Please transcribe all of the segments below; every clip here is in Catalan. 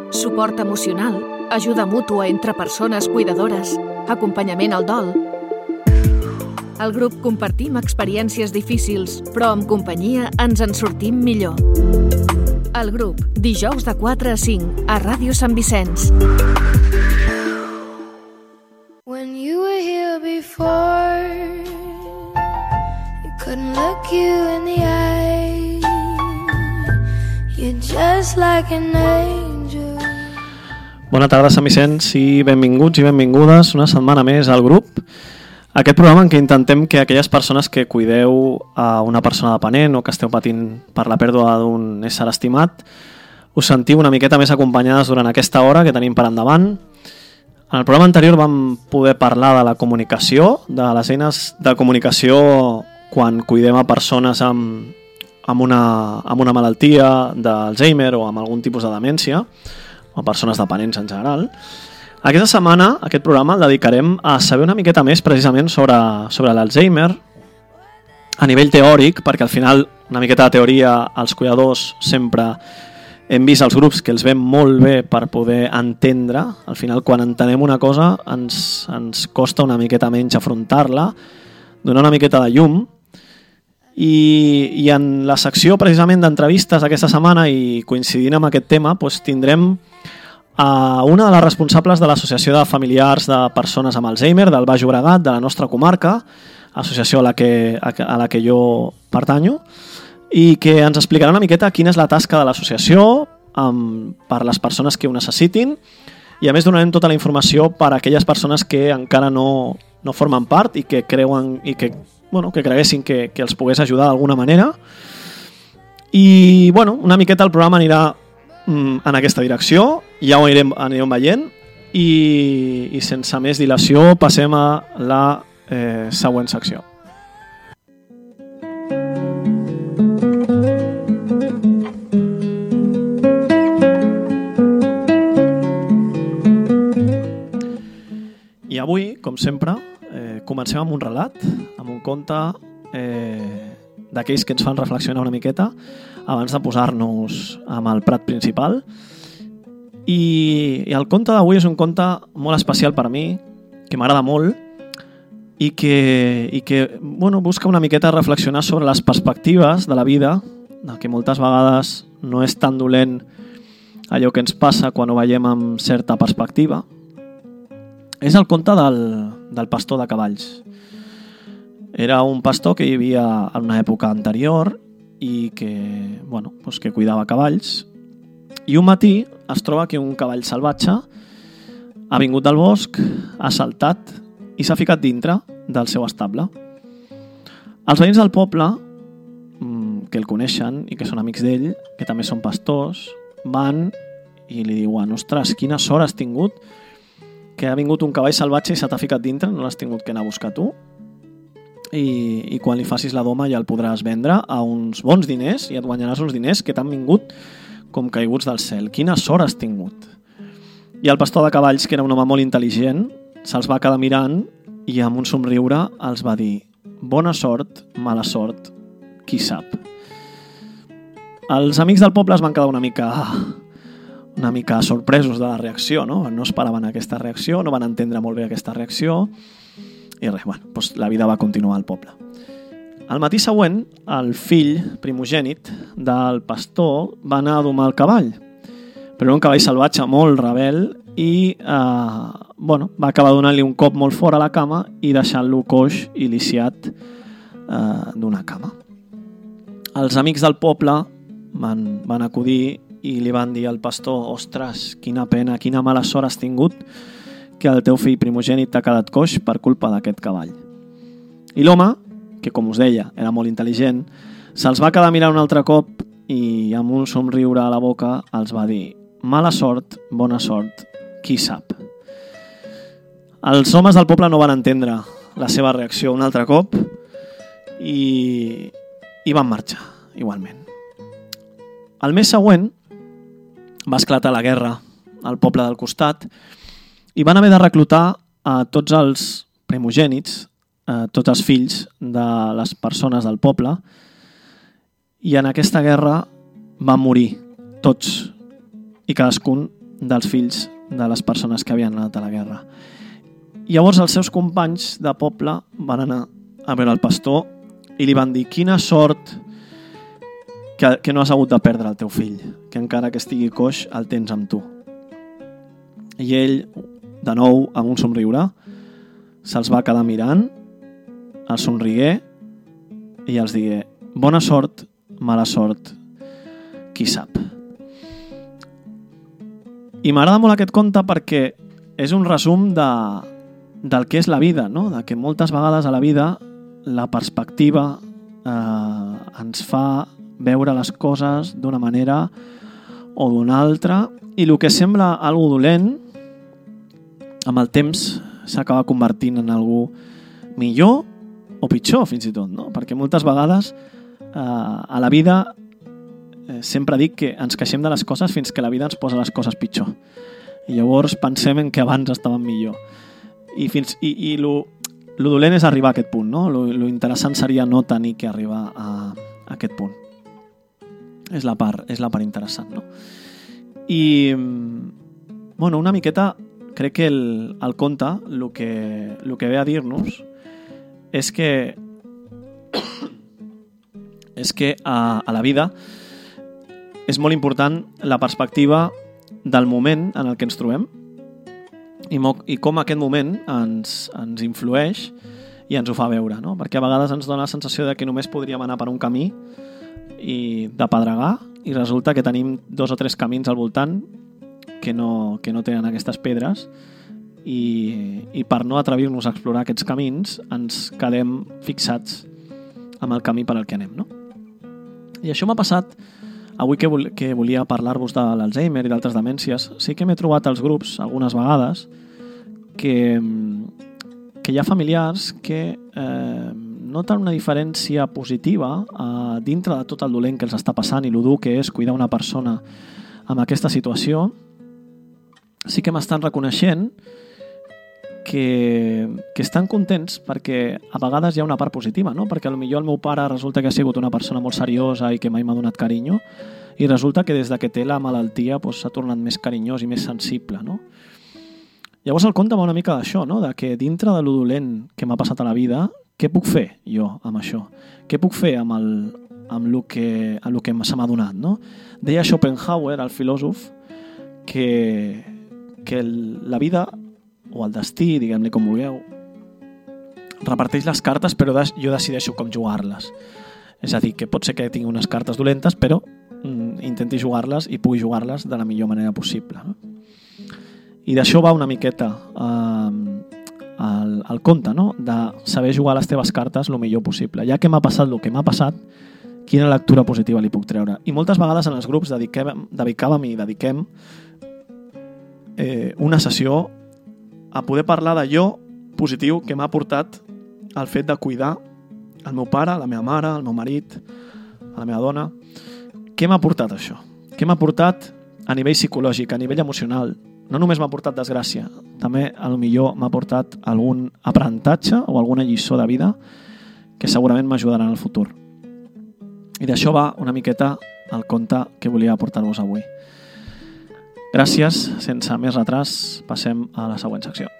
suport emocional, ajuda mútua entre persones cuidadores, acompanyament al dol. Al grup compartim experiències difícils, però amb companyia ens en sortim millor. El grup, dijous de 4 a 5, a Ràdio Sant Vicenç. When you were here before, you couldn't look you in the eye. You're just like an angel. Bona tarda, Sant Vicenç, i benvinguts i benvingudes una setmana més al grup. Aquest programa en què intentem que aquelles persones que cuideu a una persona dependent o que esteu patint per la pèrdua d'un ésser estimat us sentiu una miqueta més acompanyades durant aquesta hora que tenim per endavant. En el programa anterior vam poder parlar de la comunicació, de les eines de comunicació quan cuidem a persones amb una malaltia d'Alzheimer o amb algun tipus de demència, o persones dependents en general. Aquesta setmana, aquest programa, el dedicarem a saber una miqueta més precisament sobre l'Alzheimer a nivell teòric, perquè al final una miqueta de teoria els cuidadors sempre hem vist als grups que els ven molt bé per poder entendre. Al final, quan entenem una cosa, ens costa una miqueta menys afrontar-la, donar una miqueta de llum. I en la secció precisament d'entrevistes aquesta setmana, i coincidint amb aquest tema, doncs tindrem a una de les responsables de l'Associació de Familiars de Persones amb Alzheimer del Baix Llobregat, de la nostra comarca, associació a la que jo pertanyo, i que ens explicarà una miqueta quina és la tasca de l'associació per les persones que ho necessitin, i a més donarem tota la informació per a aquelles persones que encara no formen part i que creuen i que creguessin que els pogués ajudar d'alguna manera. I una miqueta el programa anirà en aquesta direcció, ja ho anirem veient, i sense més dilació passem a la següent secció. I avui, com sempre, comencem amb un relat, amb un conte d'aquells que ens fan reflexionar una miqueta abans de posar-nos amb el prat principal. I el conte d'avui és un conte molt especial per a mi, que m'agrada molt i que busca una miqueta reflexionar sobre les perspectives de la vida, que moltes vegades no és tan dolent allò que ens passa quan ho veiem amb certa perspectiva. És el conte del pastor de cavalls. Era un pastor que hi havia en una època anterior i que cuidava cavalls, i un matí es troba que un cavall salvatge ha vingut del bosc, ha saltat i s'ha ficat dintre del seu estable. Els veïns del poble, que el coneixen i que són amics d'ell, que també són pastors, van i li diuen: ostres, quina sort has tingut, que ha vingut un cavall salvatge i se t'ha ficat dintre, no l'has tingut que anar a buscar tu, i quan li facis la doma ja el podràs vendre a uns bons diners i et guanyaràs uns diners que t'han vingut com caiguts del cel. Quina sort has tingut. I el pastor de cavalls, que era un home molt intel·ligent, se'ls va quedar mirant i amb un somriure els va dir: bona sort, mala sort, qui sap. Els amics del poble es van quedar una mica sorpresos de la reacció, no esperaven aquesta reacció, no van entendre molt bé aquesta reacció, i res, la vida va continuar al poble. Al matí següent, el fill primogènit del pastor va anar a domar el cavall, però era un cavall salvatge molt rebel i va acabar donant-li un cop molt fort a la cama i deixant-lo coix i lisiat d'una cama. Els amics del poble van acudir i li van dir al pastor: ostres, quina pena, quina mala sort has tingut, que el teu fill primogènit t'ha quedat coix per culpa d'aquest cavall. I l'home, que com us deia era molt intel·ligent, se'ls va quedar mirant un altre cop i amb un somriure a la boca els va dir: mala sort, bona sort, qui sap. Els homes del poble no van entendre la seva reacció un altre cop i van marxar igualment. El mes següent va esclatar la guerra al poble del costat i van haver de reclutar a tots els primogènits, tots els fills de les persones del poble, i en aquesta guerra van morir tots i cadascun dels fills de les persones que havien anat a la guerra. Llavors els seus companys de poble van anar a veure el pastor i li van dir: quina sort que no has hagut de perdre el teu fill, que encara que estigui coix el tens amb tu. I ell, de nou, amb un somriure, se'ls va quedar mirant, els somrigué i els digué: bona sort, mala sort, qui sap. I m'agrada molt aquest conte perquè és un resum del que és la vida, no? De que moltes vegades a la vida la perspectiva ens fa veure les coses d'una manera o d'una altra, i el que sembla algo dolent amb el temps s'acaba convertint en algo millor o pitjor, fins i tot, no? Perquè moltes vegades a la vida sempre dic que ens queixem de les coses fins que la vida ens posa les coses pitjor. I llavors pensem en que abans estaven millor. I lo dolent és arribar a aquest punt, no? Lo interessant seria no tenir que arribar a aquest punt. És la part interessant, no? I, bueno, una miqueta, crec que el conte, el que ve a dir-nos és que a la vida és molt important la perspectiva del moment en el que ens trobem i com aquest moment ens influeix i ens ho fa veure, no? Perquè a vegades ens dona la sensació de que només podríem anar per un camí i de pedregar, i resulta que tenim 2 o 3 camins al voltant que no tenen aquestes pedres, i per no atrevir-nos a explorar aquests camins ens quedem fixats amb el camí per al que anem, no? I això m'ha passat avui que volia parlar-vos de l'Alzheimer i d'altres demències. Sí que m'he trobat als grups algunes vegades que hi ha familiars que noten una diferència positiva dintre de tot el dolent que els està passant i el dur que és cuidar una persona amb aquesta situació. Sí que m'estan reconeixent que estan contents perquè a vegades hi ha una part positiva, no? Perquè potser el meu pare resulta que ha sigut una persona molt seriosa i que mai m'ha donat carinyo, i resulta que des que té la malaltia s'ha tornat més carinyós i més sensible, no? Llavors el conte va una mica d'això, no? De que dintre de lo dolent que m'ha passat a la vida, què puc fer jo amb això? Què puc fer amb el que se m'ha donat, no? Deia Schopenhauer, el filòsof, que la vida o el destí, diguem-li com vulgueu, reparteix les cartes, però jo decideixo com jugar-les. És a dir, que pot ser que tingui unes cartes dolentes, però intenti jugar-les i pugui jugar-les de la millor manera possible, no? I d'això va una miqueta el conte, no? De saber jugar les teves cartes el millor possible. Ja que m'ha passat el que m'ha passat, quina lectura positiva li puc treure? I moltes vegades en els grups dediquem una sessió a poder parlar d'allò positiu que m'ha portat el fet de cuidar el meu pare, la meva mare, el meu marit, la meva dona. Què m'ha portat això? Què m'ha portat a nivell psicològic, a nivell emocional? No només m'ha portat desgràcia, també potser m'ha portat algun aprenentatge o alguna lliçó de vida que segurament m'ajudarà en el futur. I d'això va una miqueta el conte que volia portar-vos avui. Gràcies, sense més retras, passem a la següent secció.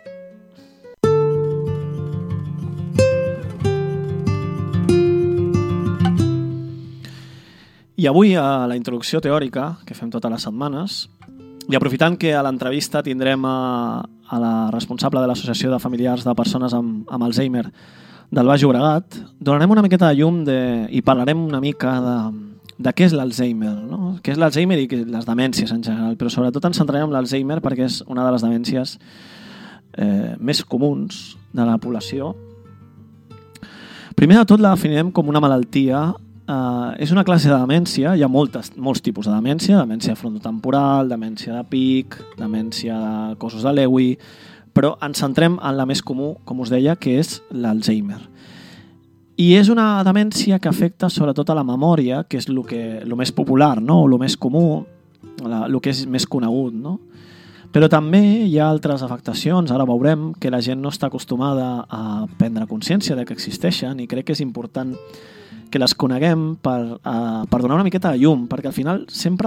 I avui, a la introducció teòrica, que fem totes les setmanes, i aprofitant que a l'entrevista tindrem a la responsable de l'Associació de Familiars de Persones amb Alzheimer del Baix Llobregat, donarem una miqueta de llum i parlarem una mica de què és l'Alzheimer, no? Què és l'Alzheimer i les demències en general, però sobretot ens centrarem en l'Alzheimer perquè és una de les demències més comuns de la població. Primer de tot la definirem com una malaltia. És una classe de demència, hi ha molts tipus de demència frontotemporal, demència de pic, demència de cossos de Lewy, però ens centrem en la més comú, com us deia, que és l'Alzheimer. I és una demència que afecta sobretot a la memòria, que és el més popular, no? O el més comú, el que és més conegut, no? Però també hi ha altres afectacions, ara veurem que la gent no està acostumada a prendre consciència de que existeixen, i crec que és important que les coneguem per donar una miqueta de llum, perquè al final sempre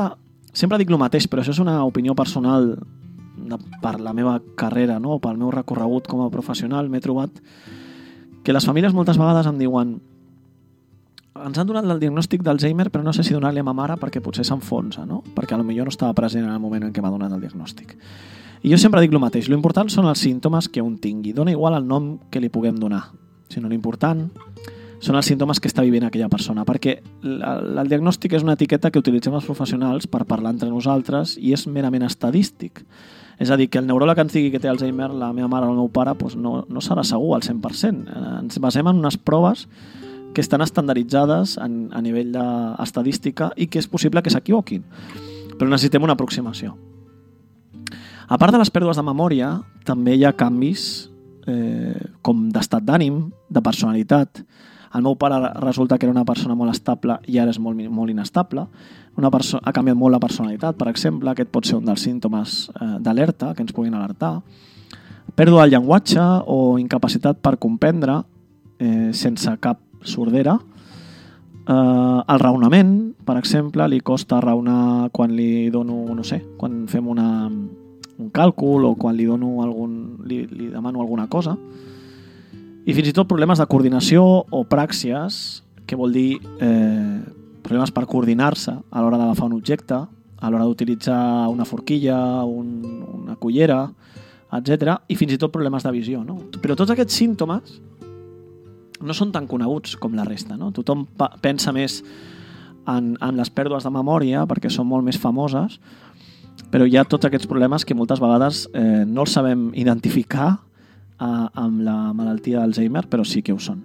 sempre dic el mateix, però això és una opinió personal per la meva carrera, no? Pel meu recorregut com a professional. M'he trobat que les famílies moltes vegades em diuen ens han donat el diagnòstic d'Alzheimer, però no sé si donar-li a ma mare perquè potser s'enfonsa, no? Perquè potser no estava present en el moment en què m'ha donat el diagnòstic. I jo sempre dic el mateix, l'important són els símptomes que un tingui. Dona igual el nom que li puguem donar, sinó l'important són els símptomes que està vivint aquella persona, perquè el diagnòstic és una etiqueta que utilitzem els professionals per parlar entre nosaltres i és merament estadístic. És a dir, que el neuròleg ens digui que té Alzheimer, la meva mare o el meu pare, doncs no serà segur al 100%. Ens basem en unes proves que estan estandarditzades a nivell d'estadística i que és possible que s'equivoquin. Però necessitem una aproximació. A part de les pèrdues de memòria, també hi ha canvis com d'estat d'ànim, de personalitat. El meu pare resulta que era una persona molt estable i ara és molt inestable. Ha canviat molt la personalitat, per exemple. Aquest pot ser un dels símptomes d'alerta que ens puguin alertar. Pèrdua del llenguatge o incapacitat per comprendre sense cap sordera. El raonament, per exemple, li costa raonar quan li dono, no sé, quan fem un càlcul o quan li demano alguna cosa. I fins i tot problemes de coordinació o pràxies, que vol dir problemes per coordinar-se a l'hora d'agafar un objecte, a l'hora d'utilitzar una forquilla, una cullera, etc. I fins i tot problemes de visió, no? Però tots aquests símptomes no són tan coneguts com la resta, no? Tothom pensa més en les pèrdues de memòria perquè són molt més famoses, però hi ha tots aquests problemes que moltes vegades no els sabem identificar amb la malaltia d'Alzheimer, però sí que ho són.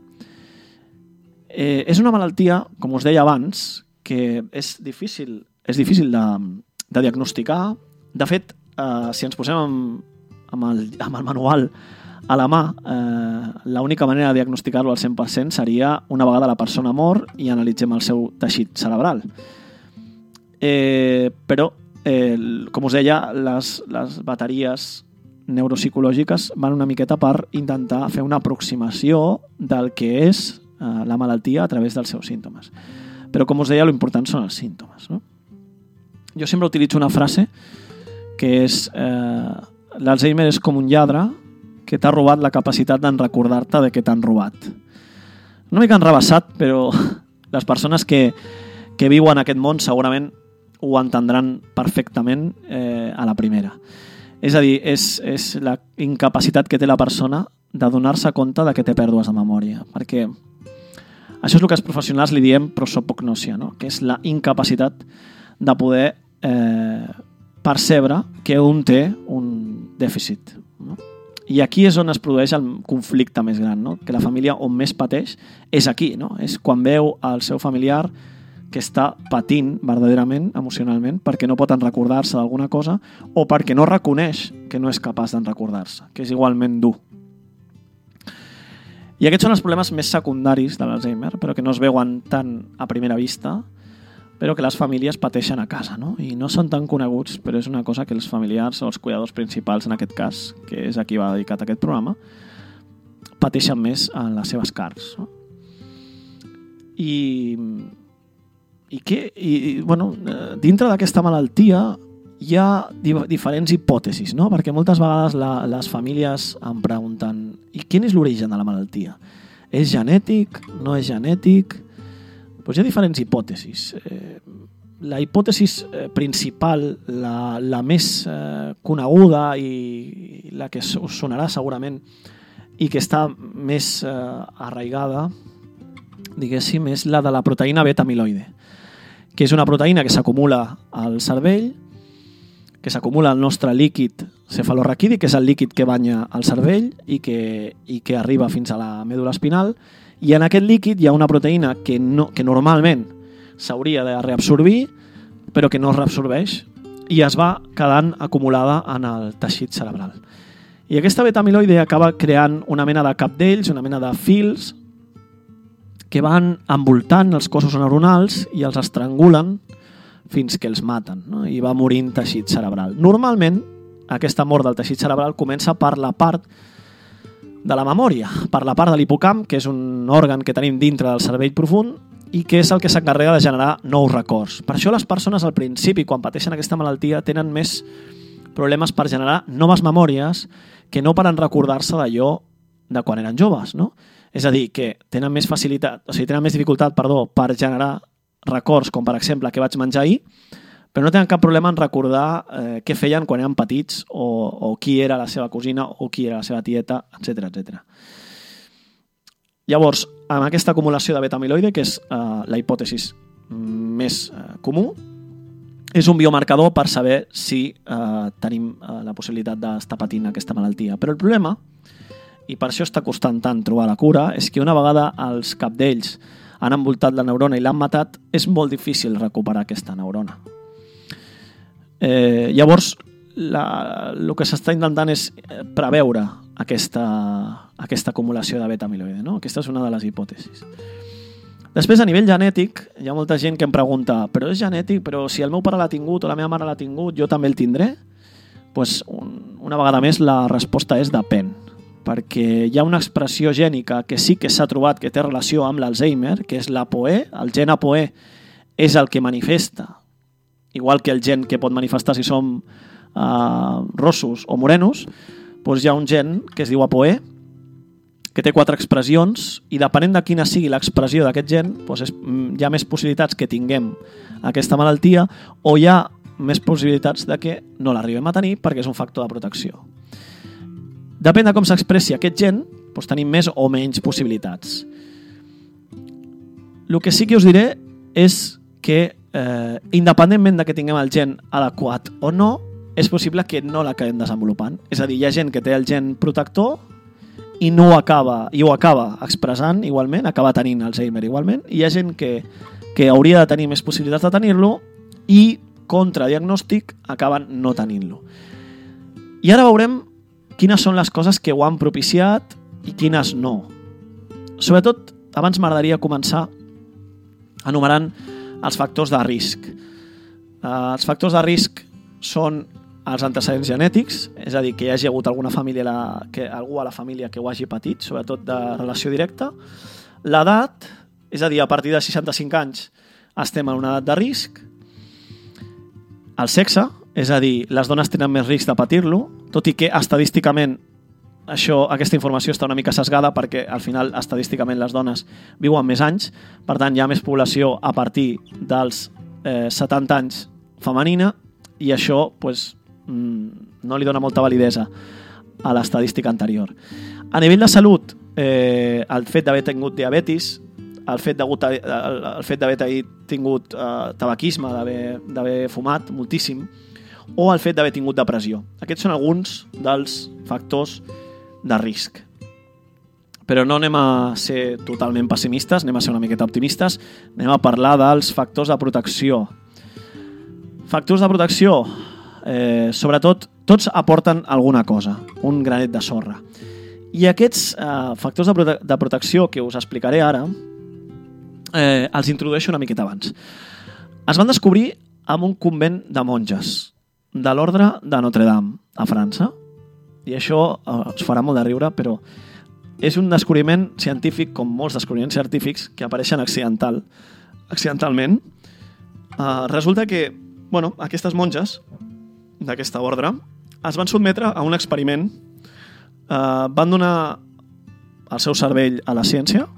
És una malaltia, com us deia abans, que és difícil de diagnosticar. De fet, si ens posem amb el manual a la mà, l'única manera de diagnosticar-lo al 100% seria una vegada la persona mor i analitzem el seu teixit cerebral. Però, com us deia, les bateries neuropsicològiques van una miqueta per intentar fer una aproximació del que és la malaltia a través dels seus símptomes. Però, com us deia, l'important són els símptomes, no? Jo sempre utilitzo una frase que és l'Alzheimer és com un lladre que t'ha robat la capacitat d'en recordar-te de què t'han robat. Una mica enrevessat, però les persones que viuen aquest món segurament ho entendran perfectament a la primera. És a dir, és la incapacitat que té la persona de donar-se compte de que té pèrdues de memòria. Perquè això és el que els professionals li diem prosopagnosia, no? Que és la incapacitat de poder percebre que un té un dèficit, no? I aquí és on es produeix el conflicte més gran, no? Que la família on més pateix és aquí, no? És quan veu el seu familiar que està patint verdaderament, emocionalment, perquè no pot recordar-se d'alguna cosa o perquè no reconeix que no és capaç de recordar-se, que és igualment dur. I aquests són els problemes més secundaris de l'Alzheimer, però que no es veuen tant a primera vista, però que les famílies pateixen a casa, no? I no són tan coneguts, però és una cosa que els familiars o els cuidadors principals, en aquest cas, que és a qui va dedicat aquest programa, pateixen més en les seves carns, no? Dintre d'aquesta malaltia hi ha diferents hipòtesis, no? Perquè moltes vegades les famílies em pregunten i quin és l'origen de la malaltia? És genètic? No és genètic? Doncs hi ha diferents hipòtesis. La hipòtesi principal, la més coneguda i la que us sonarà segurament i que està més arraigada, diguéssim, és la de la proteïna beta-amiloide, que és una proteïna que s'acumula al cervell, que s'acumula al nostre líquid cefalorraquídic, que és el líquid que banya el cervell i que arriba fins a la mèdula espinal, i en aquest líquid hi ha una proteïna que normalment s'hauria de reabsorbir, però que no es reabsorbeix i es va quedant acumulada en el teixit cerebral. I aquesta beta-amiloide acaba creant una mena de cabdells, una mena de fils que van envoltant els cossos neuronals i els estrangulen fins que els maten, no? I va morint teixit cerebral. Normalment, aquesta mort del teixit cerebral comença per la part de la memòria, per la part de l'hipocamp, que és un òrgan que tenim dintre del cervell profund, i que és el que s'encarrega de generar nous records. Per això les persones al principi, quan pateixen aquesta malaltia, tenen més problemes per generar noves memòries que no per recordar-se d'allò de quan eren joves, no? És a dir, que tenen més facilitat, o sigui, tenen més dificultat, per generar records, com per exemple què vaig menjar ahir, però no tenen cap problema en recordar què feien quan eren petits o qui era la seva cosina o qui era la seva tieta, etc etc. Llavors, amb aquesta acumulació de beta-amiloide, que és la hipòtesi més comú, és un biomarcador per saber si tenim la possibilitat d'estar patint aquesta malaltia. Però el problema, i per això està costant tant trobar la cura, és que una vegada els cabdells han envoltat la neurona i l'han matat, és molt difícil recuperar aquesta neurona. Llavors, el que s'està intentant és preveure aquesta acumulació de beta-amiloide, no? Aquesta és una de les hipòtesis. Després, a nivell genètic, hi ha molta gent que em pregunta, però és genètic, però si el meu pare l'ha tingut o la meva mare l'ha tingut, jo també el tindré? Doncs, una vegada més, la resposta és depèn, perquè hi ha una expressió gènica que sí que s'ha trobat que té relació amb l'Alzheimer, que és l'ApoE. El gen ApoE és el que manifesta, igual que el gen que pot manifestar si som rossos o morenos, doncs hi ha un gen que es diu ApoE, que té 4 expressions, i depenent de quina sigui l'expressió d'aquest gen, doncs hi ha més possibilitats que tinguem aquesta malaltia o hi ha més possibilitats de que no l'arribem a tenir perquè és un factor de protecció. Depèn de com s'expressi aquest gen, doncs tenim més o menys possibilitats. El que sí que us diré és que independentment de que tinguem el gen adequat o no, és possible que no l'acabem desenvolupant. És a dir, hi ha gent que té el gen protector i no ho acaba expressant igualment, acaba tenint Alzheimer igualment, i hi ha gent que hauria de tenir més possibilitats de tenir-lo i contra diagnòstic acaben no tenint-lo. I ara veurem quines són les coses que ho han propiciat i quines no. Sobretot, abans m'agradaria començar enumerant els factors de risc. Els factors de risc són els antecedents genètics, és a dir, que hi hagi hagut algú a la família que ho hagi patit, sobretot de relació directa. L'edat, és a dir, a partir de 65 anys estem en una edat de risc. El sexe, és a dir, les dones tenen més risc de patir-lo, tot i que estadísticament aquesta informació està una mica sesgada perquè al final estadísticament les dones viuen més anys, per tant hi ha més població a partir dels 70 anys femenina i això no li dona molta validesa a l'estadística anterior. A nivell de salut, el fet d'haver tingut diabetis, el fet d'haver tingut tabaquisme, d'haver fumat moltíssim, o el fet d'haver tingut depressió. Aquests són alguns dels factors de risc. Però no anem a ser totalment pessimistes, anem a ser una miqueta optimistes, anem a parlar dels factors de protecció. Factors de protecció, sobretot, tots aporten alguna cosa, un granet de sorra. I aquests factors de protecció que us explicaré ara, els introdueixo una miqueta abans. Es van descobrir en un convent de monges de l'ordre de Notre Dame, a França. I això us farà molt de riure, però és un descobriment científic, com molts descobriments científics, que apareixen accidentalment. Resulta que aquestes monges d'aquesta ordre es van sotmetre a un experiment, van donar el seu cervell a la ciència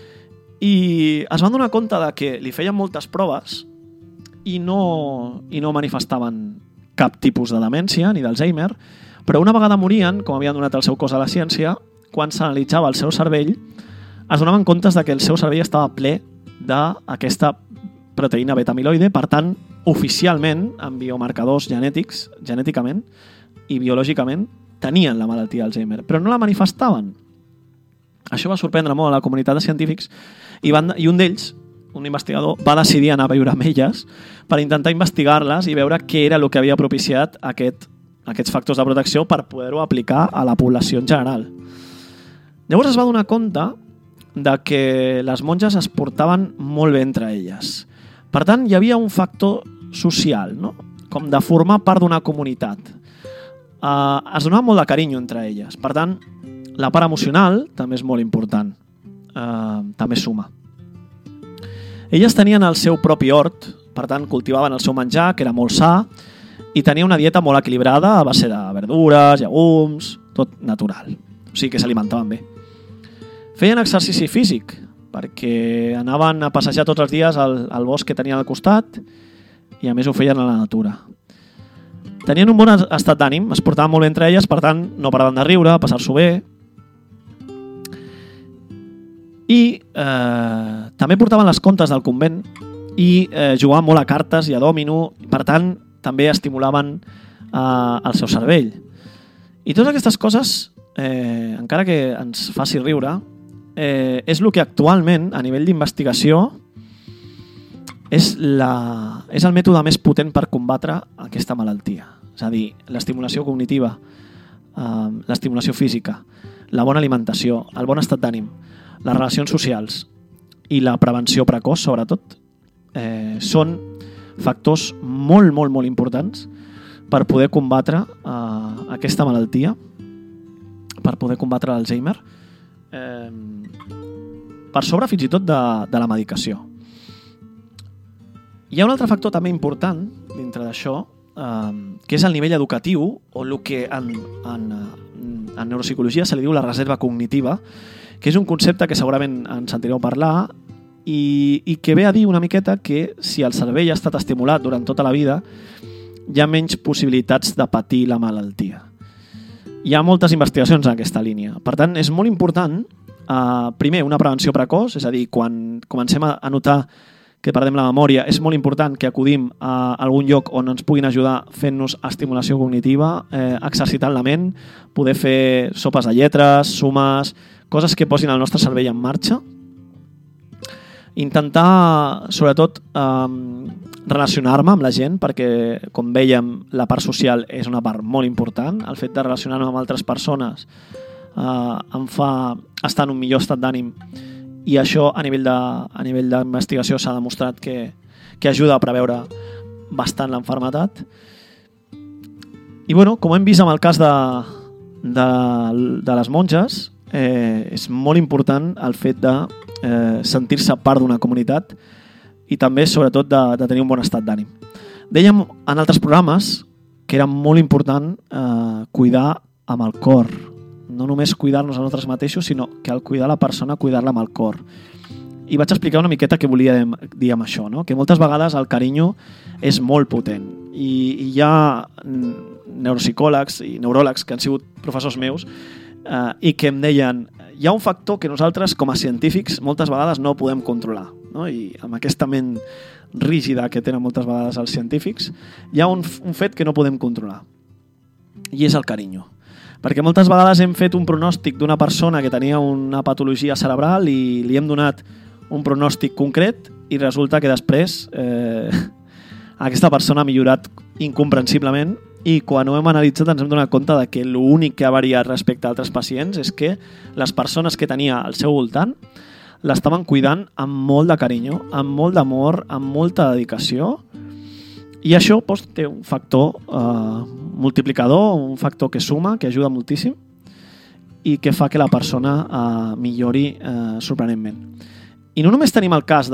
i es van donar compte de que li feien moltes proves i no manifestaven cap tipus de demència ni d'Alzheimer, però una vegada morien, com havien donat el seu cos a la ciència, quan s'analitzava el seu cervell es donaven comptes de que el seu cervell estava ple d'aquesta proteïna beta-amiloide, per tant, oficialment, amb biomarcadors genèticament i biològicament, tenien la malaltia d'Alzheimer, però no la manifestaven. Això va sorprendre molt a la comunitat de científics i un d'ells, un investigador, va decidir anar a viure amb elles per intentar investigar-les i veure què era el que havia propiciat aquests factors de protecció per poder-ho aplicar a la població en general. Llavors es va donar compte de que les monges es portaven molt bé entre elles. Per tant, hi havia un factor social, no? Com de formar part d'una comunitat. Es donava molt de carinyo entre elles. Per tant, la part emocional també és molt important. També suma. Elles tenien el seu propi hort, per tant cultivaven el seu menjar, que era molt sa, i tenia una dieta molt equilibrada a base de verdures, llegums, tot natural. O sigui que s'alimentaven bé. Feien exercici físic, perquè anaven a passejar tots els dies al bosc que tenien al costat i a més ho feien a la natura. Tenien un bon estat d'ànim, es portaven molt bé entre elles, per tant no paraven de riure, passar-s'ho bé. I també portaven les contes del convent i jugaven molt a cartes i a dòmino, per tant també estimulaven el seu cervell. I totes aquestes coses, encara que ens faci riure, és el que actualment, a nivell d'investigació, és el mètode més potent per combatre aquesta malaltia. És a dir, l'estimulació cognitiva, l'estimulació física, la bona alimentació, el bon estat d'ànim, les relacions socials i la prevenció precoç, sobretot, són factors molt, molt, molt importants per poder combatre aquesta malaltia, per poder combatre l'Alzheimer, per sobre fins i tot de la medicació. Hi ha un altre factor també important dintre d'això, que és el nivell educatiu, o el que en neuropsicologia se li diu la reserva cognitiva, que és un concepte que segurament ens sentireu parlar i que ve a dir una miqueta que si el cervell ha estat estimulat durant tota la vida, hi ha menys possibilitats de patir la malaltia. Hi ha moltes investigacions en aquesta línia. Per tant, és molt important, primer, una prevenció precoç, és a dir, quan comencem a notar que perdem la memòria, és molt important que acudim a algun lloc on ens puguin ajudar fent-nos estimulació cognitiva, exercitant la ment, poder fer sopes de lletres, sumes, coses que posin el nostre cervell en marxa. Intentar, sobretot, relacionar-me amb la gent, perquè, com vèiem, la part social és una part molt important. El fet de relacionar-me amb altres persones em fa estar en un millor estat d'ànim, i això a nivell d'investigació s'ha demostrat que ajuda a preveure bastant l'enfermetat. I bueno, com hem vist amb el cas de les monges, és molt important el fet de sentir-se part d'una comunitat i també, sobretot, de tenir un bon estat d'ànim. Dèiem en altres programes que era molt important cuidar amb el cor. No només cuidar-nos a nosaltres mateixos, sinó que al cuidar la persona, cuidar-la amb el cor. I vaig explicar una miqueta què volia dir amb això, no? Que moltes vegades el carinyo és molt potent. I hi ha neuropsicòlegs i neuròlegs que han sigut professors meus i que em deien hi ha un factor que nosaltres, com a científics, moltes vegades no podem controlar, no? I amb aquesta ment rígida que tenen moltes vegades els científics, hi ha un fet que no podem controlar, i és el carinyo. Perquè moltes vegades hem fet un pronòstic d'una persona que tenia una patologia cerebral i li hem donat un pronòstic concret i resulta que després aquesta persona ha millorat incomprensiblement i quan ho hem analitzat ens hem donat compte de que l'únic que ha variat respecte a altres pacients és que les persones que tenia al seu voltant l'estaven cuidant amb molt de carinyo, amb molt d'amor, amb molta dedicació. I això té un factor multiplicador, un factor que suma, que ajuda moltíssim i que fa que la persona millori sorprenentment. I no només tenim el cas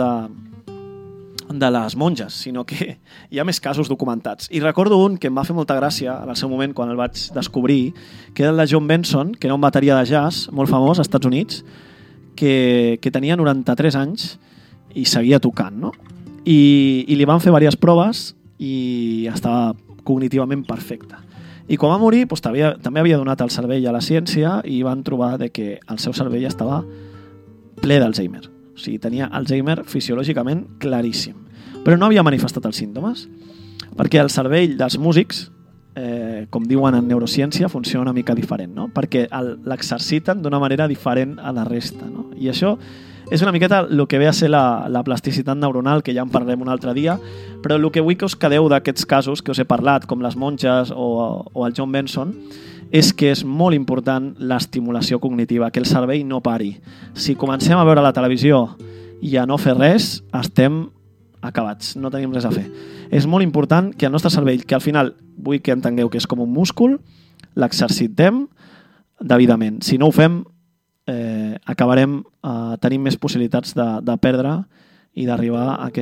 de les monges, sinó que hi ha més casos documentats. I recordo un que em va fer molta gràcia en el seu moment quan el vaig descobrir, que era el de John Benson, que era un bateria de jazz molt famós als Estats Units, que tenia 93 anys i seguia tocant, no? I li van fer diverses proves i estava cognitivament perfecte. I quan va morir també havia donat el cervell a la ciència i van trobar que el seu cervell estava ple d'Alzheimer. O sigui, tenia Alzheimer fisiològicament claríssim. Però no havia manifestat els símptomes, perquè el cervell dels músics, com diuen en neurociència, funciona una mica diferent, no? Perquè l'exerciten d'una manera diferent a la resta, no? I això és una miqueta el que ve a ser la plasticitat neuronal, que ja en parlarem un altre dia, però el que vull que us quedeu d'aquests casos que us he parlat, com les monges o el John Benson, és que és molt important l'estimulació cognitiva, que el cervell no pari. Si comencem a veure la televisió i a no fer res, estem acabats, no tenim res a fer. És molt important que el nostre cervell, que al final vull que entengueu que és com un múscul, l'exercitem degudament. Si no ho fem, acabarem tenint més possibilitats de perdre i d'arribar a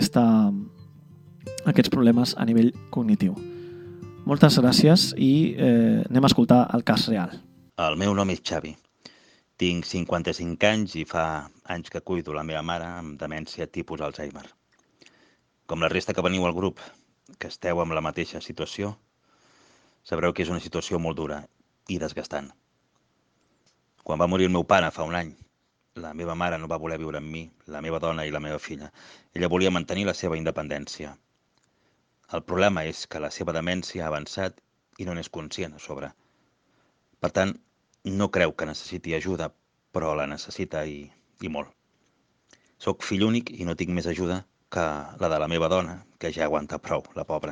aquests problemes a nivell cognitiu. Moltes gràcies i anem a escoltar el cas real. El meu nom és Xavi. Tinc 55 anys i fa anys que cuido la meva mare amb demència tipus Alzheimer. Com la resta que veniu al grup, que esteu en la mateixa situació, sabreu que és una situació molt dura i desgastant. Quan va morir el meu pare fa un any, la meva mare no va voler viure amb mi, la meva dona i la meva filla. Ella volia mantenir la seva independència. El problema és que la seva demència ha avançat i no n'és conscient a sobre. Per tant, no creu que necessiti ajuda, però la necessita i molt. Soc fill únic i no tinc més ajuda que la de la meva dona, que ja aguanta prou, la pobra.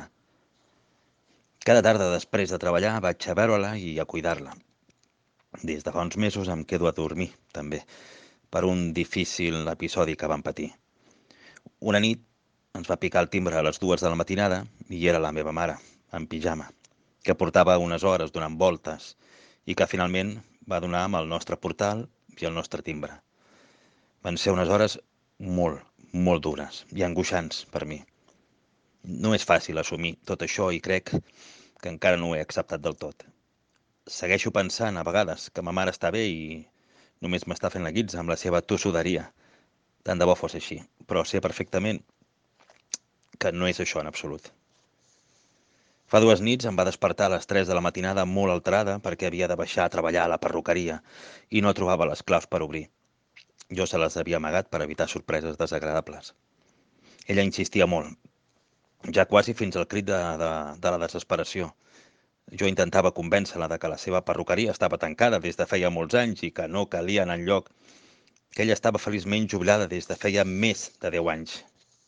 Cada tarda després de treballar vaig a veure-la i a cuidar-la. Des de fa uns mesos em quedo a dormir, també, per un difícil episodi que vam patir. Una nit ens va picar el timbre a les 2 de la matinada i era la meva mare, en pijama, que portava unes hores donant voltes i que finalment va donar amb el nostre portal i el nostre timbre. Van ser unes hores molt, molt dures i angoixants per mi. No és fàcil assumir tot això i crec que encara no ho he acceptat del tot. Segueixo pensant a vegades que ma mare està bé i només m'està fent la guitza amb la seva tossuderia. Tant de bo fos així, però sé perfectament que no és això en absolut. Fa 2 nits em va despertar a les 3 de la matinada molt alterada perquè havia de baixar a treballar a la perruqueria i no trobava les claus per obrir. Jo se les havia amagat per evitar sorpreses desagradables. Ella insistia molt, ja quasi fins al crit de la desesperació. Jo intentava convèncer-la de que la seva perruqueria estava tancada des de feia molts anys i que no calia anar enlloc, que ella estava feliçment jubilada des de feia més de 10 anys.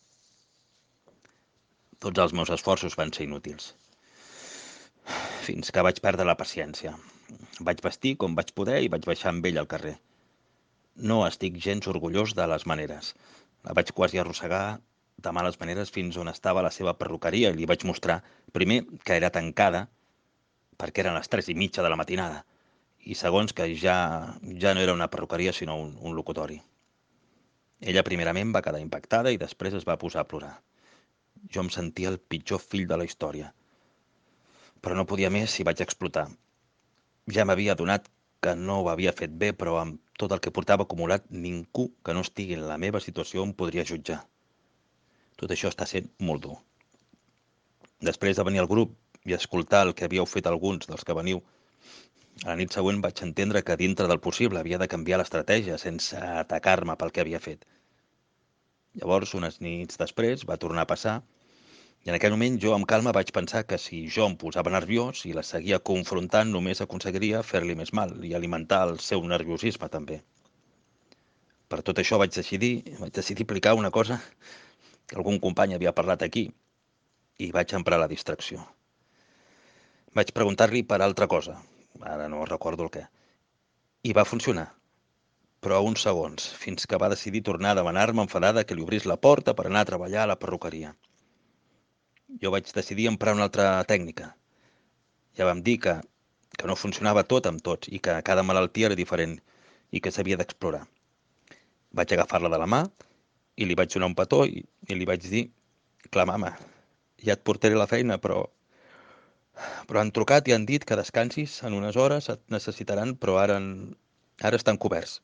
Tots els meus esforços van ser inútils. Fins que vaig perdre la paciència. Vaig vestir com vaig poder i vaig baixar amb ell al carrer. No estic gens orgullós de les maneres. La vaig quasi arrossegar de males maneres fins on estava la seva perruqueria i li vaig mostrar, primer, que era tancada, perquè eren les 3:30 de la matinada, i segons que ja no era una perruqueria sinó un locutori. Ella primerament va quedar impactada i després es va posar a plorar. Jo em sentia el pitjor fill de la història. Però no podia més i vaig explotar. Ja m'havia adonat que no ho havia fet bé, però amb tot el que portava acumulat, ningú que no estigui en la meva situació em podria jutjar. Tot això està sent molt dur. Després de venir al grup i escoltar el que havíeu fet alguns dels que veniu, a la nit següent vaig entendre que dintre del possible havia de canviar l'estratègia sense atacar-me pel que havia fet. Llavors, unes nits després, va tornar a passar i en aquell moment jo amb calma vaig pensar que si jo em posava nerviós i la seguia confrontant només aconseguiria fer-li més mal i alimentar el seu nerviosisme també. Per tot això vaig decidir aplicar una cosa que algun company havia parlat aquí i vaig emprar la distracció. Vaig preguntar-li per altra cosa, ara no recordo el què, i va funcionar. Però uns segons, fins que va decidir tornar a demanar-me enfadada que li obrís la porta per anar a treballar a la perruqueria. Jo vaig decidir emprar una altra tècnica. Ja vam dir que no funcionava tot amb tots i que cada malaltia era diferent i que s'havia d'explorar. Vaig agafar-la de la mà i li vaig donar un petó i li vaig dir: «Clar, mama, ja et portaré a la feina, però han trucat i han dit que descansis en unes hores, et necessitaran, però ara estan coberts».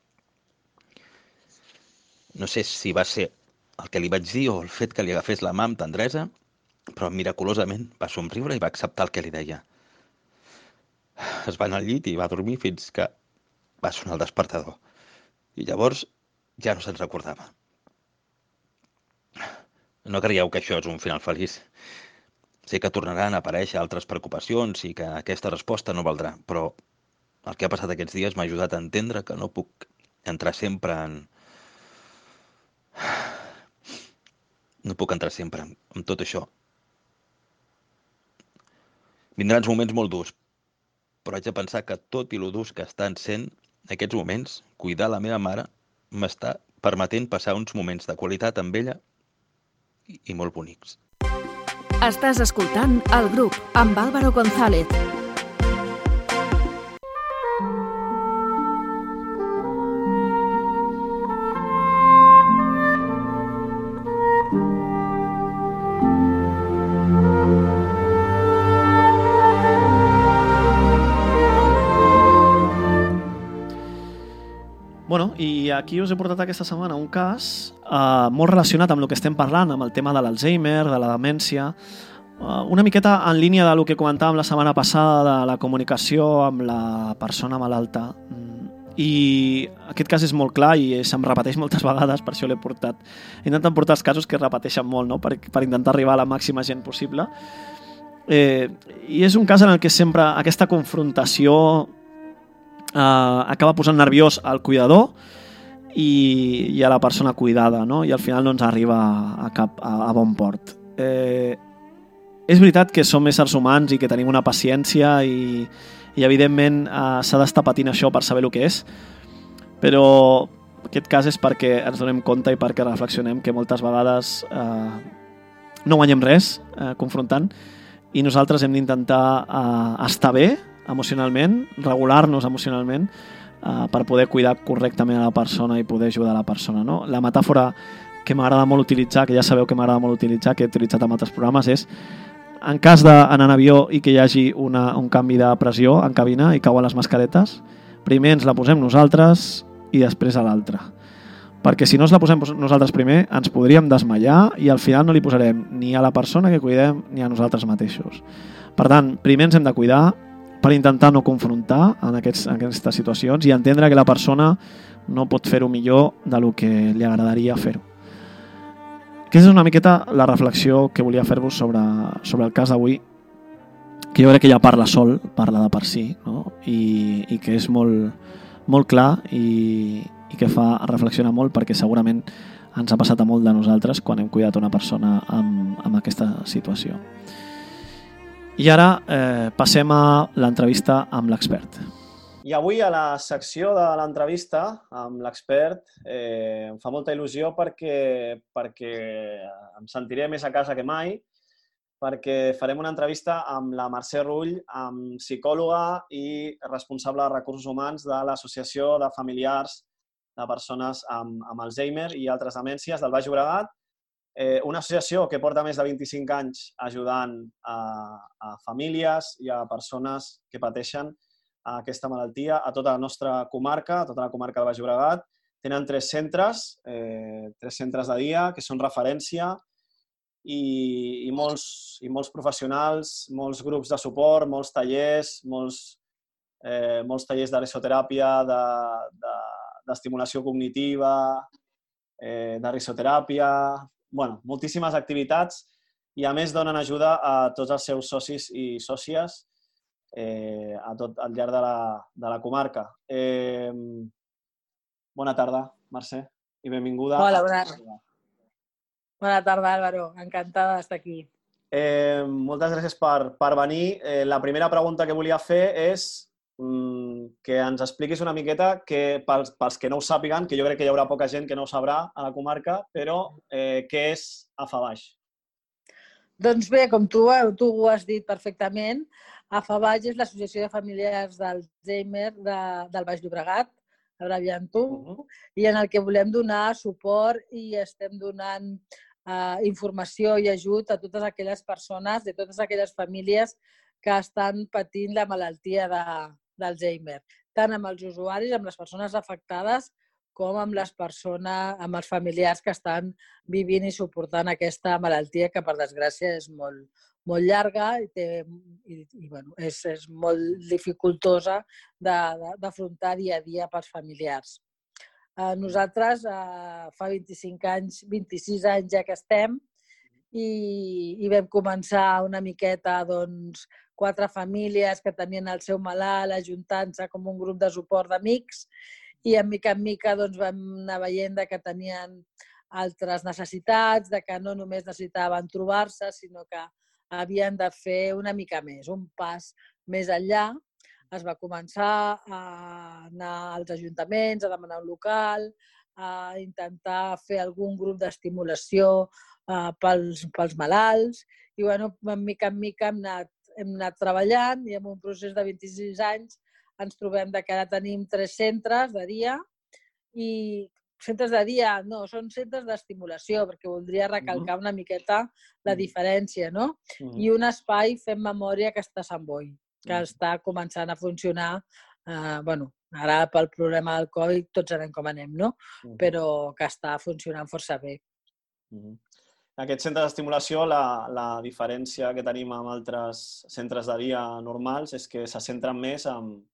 No sé si va ser el que li vaig dir o el fet que li agafés la mà amb tendresa, però miraculosament va somriure i va acceptar el que li deia. Es va anar al llit i va dormir fins que va sonar el despertador. I llavors ja no se'n recordava. No creieu que això és un final feliç. Sé que tornaran a aparèixer altres preocupacions i que aquesta resposta no valdrà, però el que ha passat aquests dies m'ha ajudat a entendre que no puc entrar sempre en tot això. Vindran moments molt durs, però haig de pensar que tot i lo durs que estan sent aquests moments, cuidar la meva mare m'està permetent passar uns moments de qualitat amb ella i molt bonics. Estàs escoltant El Grup amb Álvaro González. Bueno, i aquí us he portat aquesta setmana un cas molt relacionat amb el que estem parlant, amb el tema de l'Alzheimer, de la demència, una miqueta en línia del que comentàvem la setmana passada de la comunicació amb la persona malalta. I aquest cas és molt clar i se'm repeteix moltes vegades, per això l'he portat. He intentat portar els casos que es repeteixen molt, no? per intentar arribar a la màxima gent possible. I és un cas en el que sempre aquesta confrontació acaba posant nerviós al cuidador i a la persona cuidada, no? I al final no ens arriba a bon port. És veritat que som éssers humans i que tenim una paciència i evidentment s'ha d'estar patint això per saber el que és, però aquest cas és perquè ens donem compte i perquè reflexionem que moltes vegades no guanyem res confrontant i nosaltres hem d'intentar estar bé emocionalment, regular-nos emocionalment per poder cuidar correctament a la persona i poder ajudar a la persona, no? La metàfora que m'agrada molt utilitzar, que ja sabeu que m'agrada molt utilitzar, que he utilitzat en altres programes, és en cas d'anar en avió i que hi hagi un canvi de pressió en cabina i cauen les mascaretes, primer ens la posem nosaltres i després a l'altre. Perquè si no ens la posem nosaltres primer, ens podríem desmaiar i al final no li posarem ni a la persona que cuidem ni a nosaltres mateixos. Per tant, primer ens hem de cuidar per intentar no confrontar en aquestes situacions i entendre que la persona no pot fer-ho millor del que li agradaria fer-ho. Aquesta és una miqueta la reflexió que volia fer-vos sobre el cas d'avui, que jo crec que ja parla sol, parla de per si, no? I que és molt clar i que fa reflexionar molt perquè segurament ens ha passat a molt de nosaltres quan hem cuidat una persona amb aquesta situació. I ara passem a l'entrevista amb l'expert. I avui a la secció de l'entrevista amb l'expert em fa molta il·lusió perquè em sentiré més a casa que mai, perquè farem una entrevista amb la Mercè Rull, amb psicòloga i responsable de recursos humans de l'Associació de Familiars de Persones amb Alzheimer i altres demències del Baix Llobregat, una associació que porta més de 25 anys ajudant a famílies i a persones que pateixen aquesta malaltia a tota la nostra comarca, a tota la comarca del Baix Llobregat. Tenen 3 centres de dia que són referència i molts professionals, molts grups de suport, molts tallers, molts tallers de risoteràpia, d'estimulació cognitiva, de risoteràpia, moltíssimes activitats i a més donen ajuda a tots els seus socis i sòcies al llarg de la comarca. Bona tarda, Mercè, i benvinguda. Hola, bona tarda, Álvaro. Encantada d'estar aquí. Moltes gràcies per venir. La primera pregunta que volia fer és que ens expliquis una miqueta, que pels que no ho sàpiguen, que jo crec que hi haurà poca gent que no ho sabrà a la comarca, però què és AFABaix? Doncs bé, com tu ho has dit perfectament, AFABaix és l'Associació de Familiars d'Alzheimer del Baix Llobregat, abreviant-ho, i en el que volem donar suport i estem donant informació i ajut a totes aquelles persones, de totes aquelles famílies que estan patint la malaltia d'Alzheimer, tant amb els usuaris, amb les persones afectades, com amb les persones, amb els familiars que estan vivint i suportant aquesta malaltia que, per desgràcia, és molt llarga i és molt dificultosa d'afrontar dia a dia pels familiars. Nosaltres fa 26 anys ja que estem i vam començar una miqueta 4 famílies que tenien el seu malalt ajuntant-se com un grup de suport d'amics i en mica vam anar veient que tenien altres necessitats, que no només necessitaven trobar-se, sinó que havien de fer una mica més, un pas més enllà. Es va començar a anar als ajuntaments, a demanar un local, a intentar fer algun grup d'estimulació pels malalts i, mica en mica hem anat treballant i en un procés de 26 anys ens trobem que ara tenim 3 centres de dia i centres de dia no, són centres d'estimulació perquè voldria recalcar una miqueta la diferència, no? I un espai Fem Memòria que està a Sant Boi, que està començant a funcionar Ara, pel problema del Covid, tots anem com anem, no? Però que està funcionant força bé. En aquest centre d'estimulació, la diferència que tenim amb altres centres de dia normals és que se centren més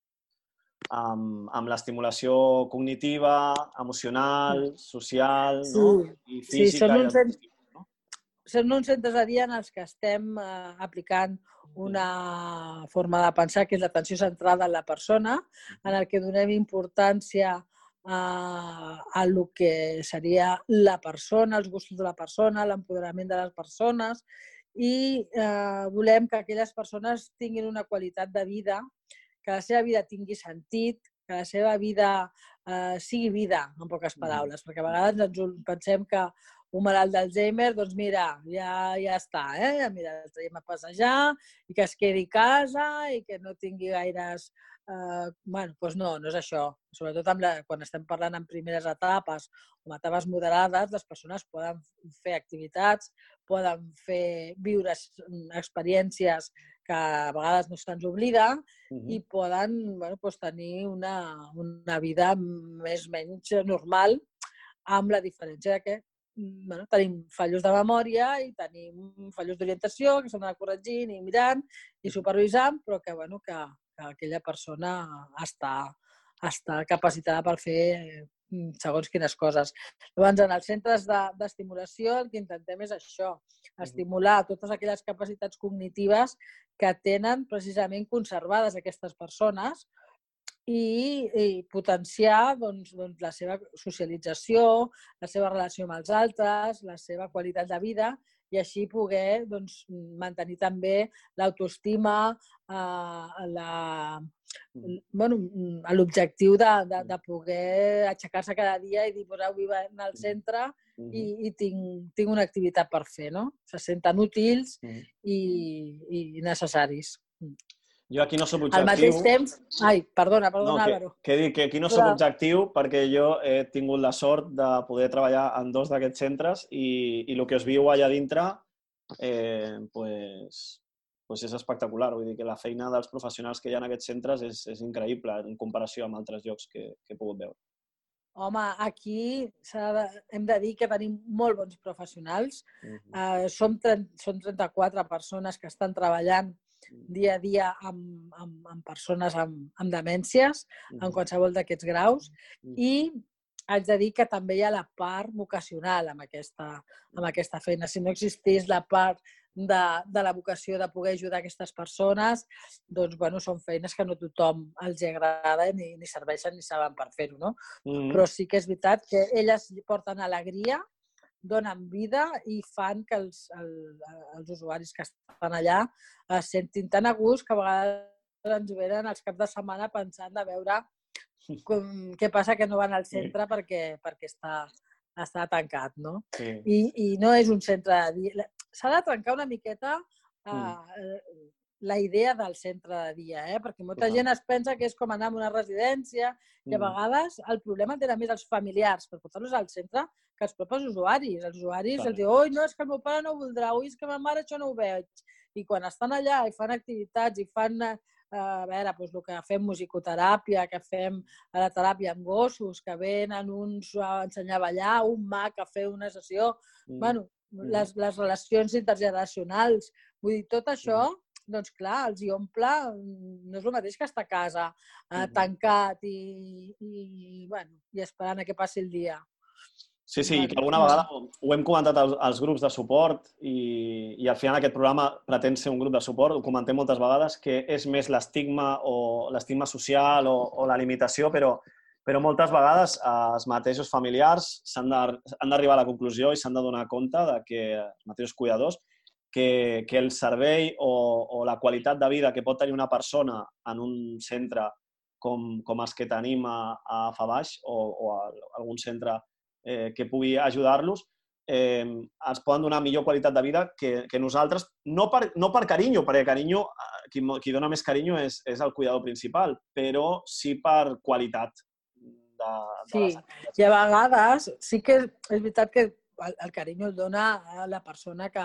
amb l'estimulació cognitiva, emocional, social, no? I física. Són uns centres de dia en els que estem aplicant una forma de pensar que és l'atenció centrada en la persona, en el que donem importància a el que seria la persona, els gustos de la persona, l'empoderament de les persones i volem que aquelles persones tinguin una qualitat de vida, que la seva vida tingui sentit, que la seva vida sigui vida, en poques paraules, perquè a vegades ens pensem que un malalt d'Alzheimer, doncs mira, ja està, mira, el traiem a passejar i que es quedi a casa i que no tingui gaires... Bueno, doncs no és això. Sobretot quan estem parlant en primeres etapes o etapes moderades, les persones poden fer activitats, poden viure experiències que a vegades no se'ns oblida i poden tenir una vida més o menys normal, amb la diferència que tenim fallos de memòria i tenim fallos d'orientació que s'han d'anar corregint i mirant i supervisant, però que aquella persona està capacitada per fer segons quines coses. Llavors, en els centres d'estimulació el que intentem és això, estimular totes aquelles capacitats cognitives que tenen precisament conservades aquestes persones i potenciar la seva socialització, la seva relació amb els altres, la seva qualitat de vida i així poder mantenir també l'autoestima, l'objectiu de poder aixecar-se cada dia i dir avui vaig anar al centre i tinc una activitat per fer, no? Se senten útils i necessaris. Jo aquí no soc objectiu... Al mateix temps... Ai, perdona, Álvaro. Que dic que aquí no soc objectiu perquè jo he tingut la sort de poder treballar en 2 d'aquests centres i el que es viu allà dintre és espectacular. Vull dir que la feina dels professionals que hi ha en aquests centres és increïble en comparació amb altres llocs que he pogut veure. Home, aquí hem de dir que tenim molt bons professionals. Són 34 persones que estan treballant dia a dia amb persones amb demències, en qualsevol d'aquests graus, i haig de dir que també hi ha la part vocacional amb aquesta feina. Si no existís la part de la vocació de poder ajudar aquestes persones, doncs són feines que no a tothom els agrada ni serveixen ni saben per fer-ho, no? Però sí que és veritat que elles porten alegria, donen vida i fan que els usuaris que estan allà es sentin tan a gust que a vegades ens venen els caps de setmana pensant de veure què passa que no van al centre perquè està tancat, no? I no és un centre de dia. S'ha de trencar una miqueta la idea del centre de dia, perquè molta gent es pensa que és com anar a una residència i a vegades el problema tenen més els familiars per portar-los al centre que els propis usuaris. Els usuaris els diuen, oi, no, és que el meu pare no ho voldrà, oi, és que ma mare això no ho veig. I quan estan allà i fan activitats i fan, el que fem musicoteràpia, que fem la teràpia amb gossos, que venen uns a ensenyar a ballar, un mag a fer una sessió, les relacions intergeneracionals, vull dir, tot això, doncs clar, els hi omple, no és el mateix que estar a casa, tancat i esperant a que passi el dia. Sí, que alguna vegada ho hem comentat als grups de suport i al final aquest programa pretén ser un grup de suport, ho comentem moltes vegades, que és més l'estigma o l'estigma social o la limitació, però moltes vegades els mateixos familiars han d'arribar a la conclusió i s'han de donar compte que els mateixos cuidadors que el servei o la qualitat de vida que pot tenir una persona en un centre com els que tenim a Fabaix o a algun centre que pugui ajudar-los, ens poden donar millor qualitat de vida que nosaltres, no per carinyo, perquè carinyo, qui dona més carinyo és el cuidador principal, però sí per qualitat. Sí, i a vegades sí que és veritat que el carinyo el dona a la persona que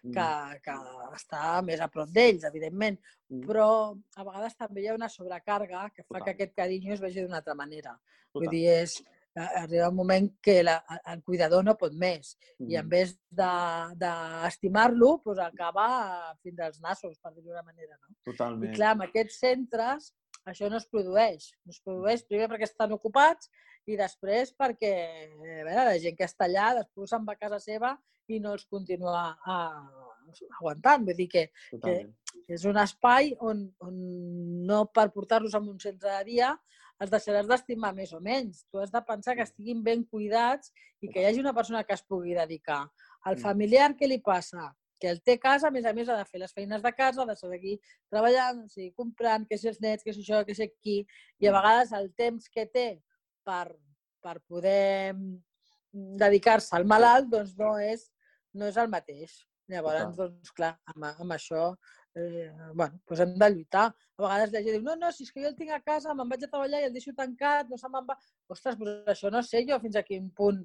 que està més a prop d'ells, evidentment. Però a vegades també hi ha una sobrecarga que fa que aquest carinyo es vegi d'una altra manera. Vull dir, arriba un moment que el cuidador no pot més i en vez d'estimar-lo acaba fins als nassos, per dir-ho d'una manera. Totalment. I clar, en aquests centres això no es produeix. No es produeix primer perquè estan ocupats i després perquè la gent que està allà després se'n va a casa seva i no els continua aguantant. Vull dir que és un espai on no per portar-los a un centre de dia els deixaràs d'estimar més o menys. Tu has de pensar que estiguin ben cuidats i que hi hagi una persona que es pugui dedicar. Al familiar, què li passa? Que el té a casa, a més, ha de fer les feines de casa, ha de seguir treballant, seguir comprant, que si els nets, que si això, que si aquí. I a vegades el temps que té per poder dedicar-se al malalt doncs no és el mateix. Llavors, doncs clar, amb això hem de lluitar. A vegades la gent diu, no, si és que jo el tinc a casa, me'n vaig a treballar i el deixo tancat, no se me'n va... Ostres, això no sé jo fins a quin punt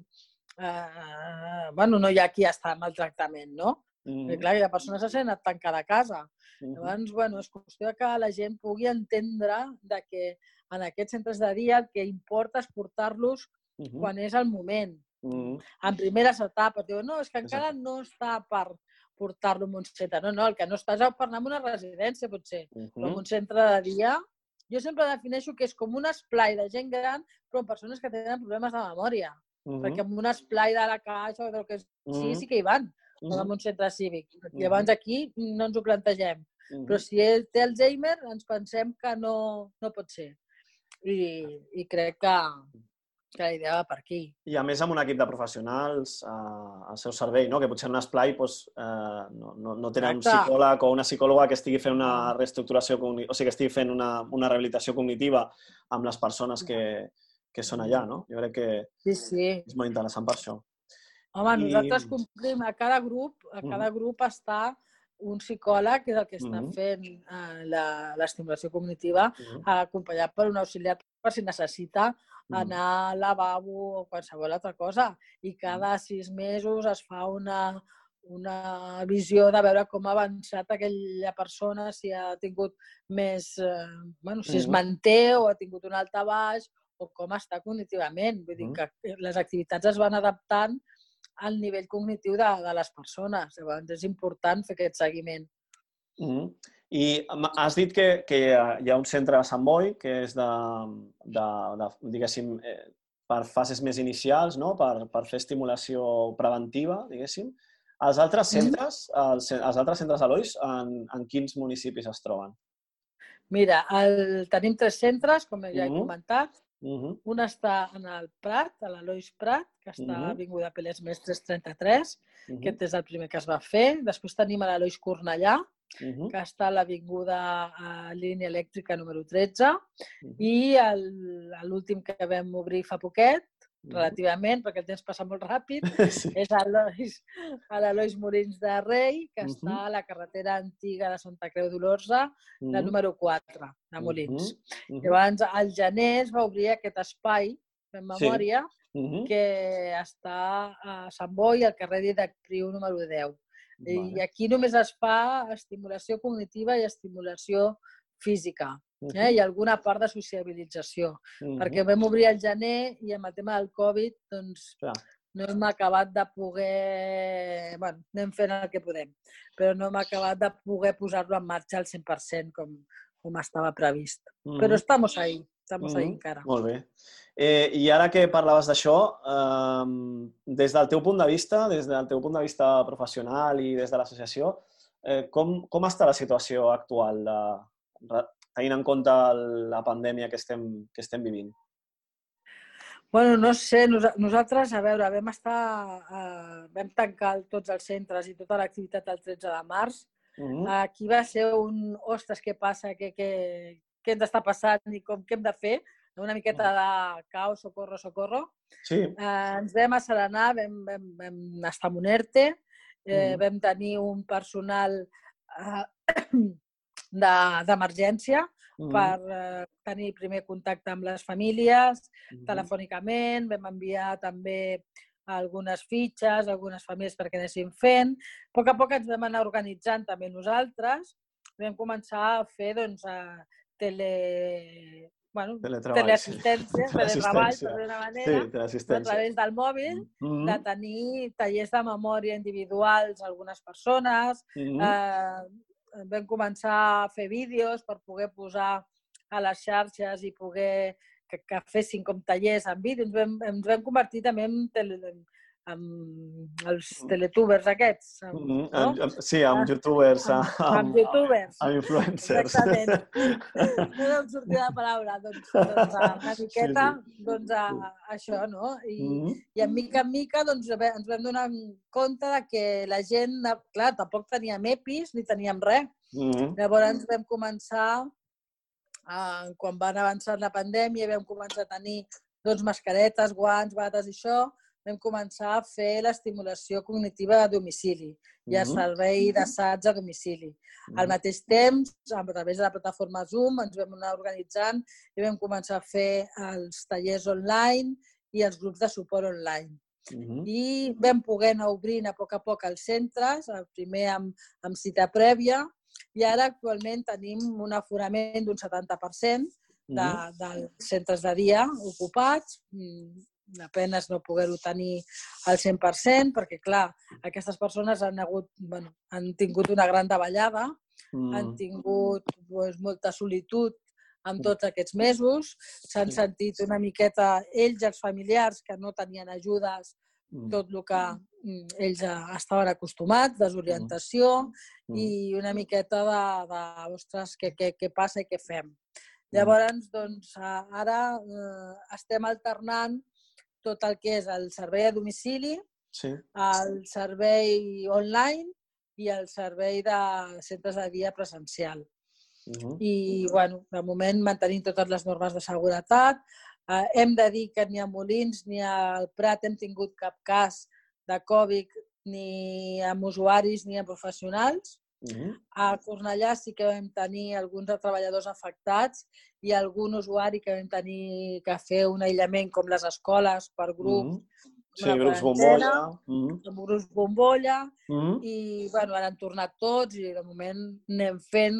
no hi ha qui està amb el tractament, no? Perquè, clar, la persona se sent tancada a casa. Llavors, és qüestió que la gent pugui entendre que en aquests centres de dia el que importa és portar-los quan és el moment. En primeres etapes. Diu, no, és que encara no està per portar-lo en un centre. No, el que no està és per anar a una residència, potser. Però en un centre de dia, jo sempre defineixo que és com un esplai de gent gran, però amb persones que tenen problemes de memòria. Perquè en un esplai de la Caixa o del que sí que hi van, no en un centre cívic. Llavors aquí no ens ho plantegem. Però si ell té Alzheimer, ens pensem que no pot ser. I crec que la idea va per aquí. I a més amb un equip de professionals al seu servei, que potser en un esplai no tenen un psicòleg o una psicòloga que estigui fent una reestructuració, o sigui, que estigui fent una rehabilitació cognitiva amb les persones que són allà, no? Jo crec que és molt interessant per això. Home, nosaltres complim a cada grup està un psicòleg, que és el que està fent l'estimulació cognitiva, acompanyat per un auxiliar per si necessita anar al lavabo o qualsevol altra cosa. I cada 6 mesos es fa una visió de veure com ha avançat aquella persona, si ha tingut més... si es manté o ha tingut un altabaix o com està cognitivament. Vull dir que les activitats es van adaptant al nivell cognitiu de les persones. Llavors, és important fer aquest seguiment. I has dit que hi ha un centre a Sant Boi que és diguéssim, per fases més inicials, per fer estimulació preventiva, diguéssim. Els altres centres Elois, en quins municipis es troben? Mira, tenim 3 centres, com ja he comentat. Un està en el Prat, a l'Elois Prat, que està a Avinguda Pelés Mestres 33. Aquest és el primer que es va fer. Després tenim a l'Elois Cornellà, que està a l'Avinguda Línia Elèctrica número 13. I l'últim que vam obrir fa poquet, relativament, perquè el temps passa molt ràpid, és a l'Elois Molins de Rei, que està a la carretera antiga de Santa Creu d'Olorza, la número 4, de Molins. Llavors, al gener es va obrir aquest espai, en memòria, que està a Sant Boi, al carrer Dídac Priu, número 10. I aquí només es fa estimulació cognitiva i estimulació física. I alguna part de sociabilització, perquè vam obrir al gener i amb el tema del Covid no hem acabat de poder... Bé, anem fent el que podem, però no hem acabat de poder posar-lo en marxa al 100% com estava previst. Però estamos ahí encara. Molt bé. I ara que parlaves d'això, des del teu punt de vista professional i des de l'associació, com està la situació actual tenint en compte la pandèmia que estem vivint? Bueno, no sé, nosaltres, a veure, vam tancar tots els centres i tota l'activitat el 13 de març. Aquí va ser un, ostres, què passa, què ens està passant i què hem de fer? Una miqueta de caos, socorro. Ens vam asserenar, vam estar en un ERTE, vam tenir un personal d'emergència per tenir primer contacte amb les famílies, telefònicament, vam enviar també algunes fitxes, algunes famílies perquè anessin fent. A poc ens vam anar organitzant també nosaltres. Vam començar a fer teleassistència, teletreball, per dir-ho manera, a través del mòbil, de tenir tallers de memòria individuals a algunes persones. Vam començar a fer vídeos per poder posar a les xarxes i poder que fessin com tallers en vídeo. Ens vam convertir també amb els teletubers aquests. Sí, amb youtubers. Amb youtubers. Amb influencers. Exactament. No em sortia la paraula. Doncs una miqueta, això, no? I en mica ens vam donar compte que la gent, clar, tampoc teníem EPIs ni teníem res. Llavors vam començar, quan van avançar la pandèmia, vam començar a tenir mascaretes, guants, bates i això, vam començar a fer l'estimulació cognitiva a domicili i el servei d'assaig a domicili. Al mateix temps, a través de la plataforma Zoom, ens vam anar organitzant i vam començar a fer els tallers online i els grups de suport online. I vam poder anar obrint a poc els centres, primer amb cita prèvia, i ara actualment tenim un aforament d'un 70% dels centres de dia ocupats. Apenas no poder-ho tenir al 100%, perquè, clar, aquestes persones han tingut una gran davallada, han tingut molta solitud en tots aquests mesos, s'han sentit una miqueta ells, els familiars, que no tenien ajudes, tot el que ells estaven acostumats, desorientació i una miqueta de ostres, què passa i què fem? Llavors, ara estem alternant tot el que és el servei a domicili, el servei online i el servei de centres de dia presencial. I, de moment, mantenint totes les normes de seguretat. Hem de dir que ni a Molins ni al Prat hem tingut cap cas de Covid ni amb usuaris ni amb professionals. A Cornellà sí que vam tenir alguns treballadors afectats i algun usuari que vam tenir que fer un aïllament com les escoles per grups. Sí, grups bombolla. Grups bombolla. I ara han tornat tots i de moment anem fent.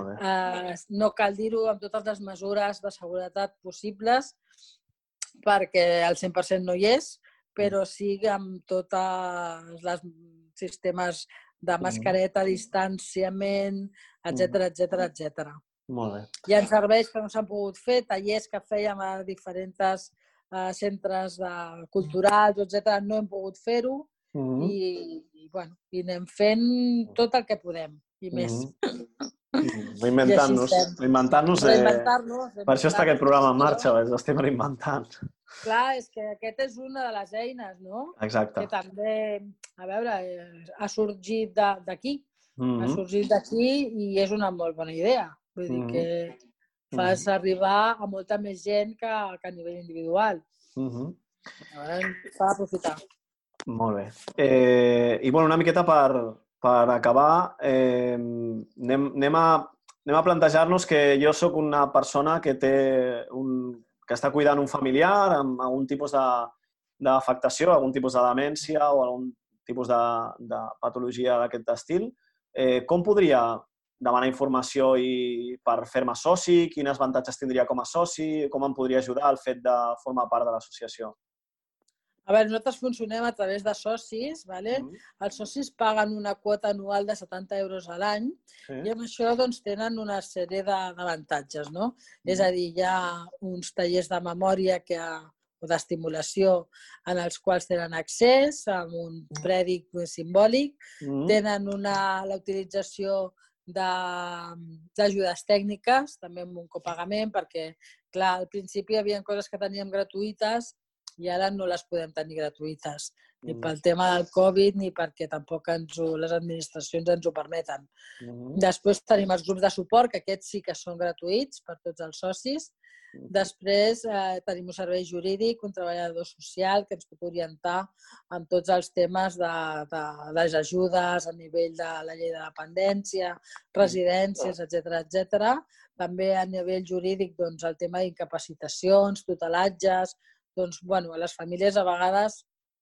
No cal dir-ho, amb totes les mesures de seguretat possibles, perquè el 100% no hi és, però sí amb tots els sistemes de mascareta, distanciament, etc. Molt bé. Hi ha serveis que no s'han pogut fer, tallers que fèiem a diferents centres culturals, etc. No hem pogut fer-ho i anem fent tot el que podem i més. Reinventant-nos. Per això està aquest programa en marxa, ens estem reinventant. Clar, és que aquest és una de les eines, no? Exacte. Que també, a veure, ha sorgit d'aquí. Ha sorgit d'aquí i és una molt bona idea. Vull dir que fas arribar a molta més gent que a nivell individual. Llavors, s'ha d'aprofitar. Molt bé. I una miqueta per acabar, anem a plantejar-nos que jo sóc una persona que està cuidant un familiar amb algun tipus d'afectació, algun tipus de demència o algun tipus de patologia d'aquest estil. Com podria demanar informació per fer-me soci? Quins avantatges tindria com a soci? Com em podria ajudar el fet de formar part de l'associació? A veure, nosaltres funcionem a través de socis. Els socis paguen una quota anual de 70 euros a l'any i amb això tenen una sèrie d'avantatges. És a dir, hi ha uns tallers de memòria o d'estimulació en els quals tenen accés amb un prèdic simbòlic, tenen la utilització d'ajudes tècniques, també amb un copagament, perquè, clar, al principi hi havia coses que teníem gratuïtes i ara no les podem tenir gratuïtes, ni pel tema del Covid ni perquè tampoc les administracions ens ho permeten. Després tenim els grups de suport, que aquests sí que són gratuïts per tots els socis. Després tenim un servei jurídic, un treballador social que ens pot orientar en tots els temes de les ajudes a nivell de la llei de dependència, residències, etc. També a nivell jurídic el tema d'incapacitacions, tutelatges. A les famílies a vegades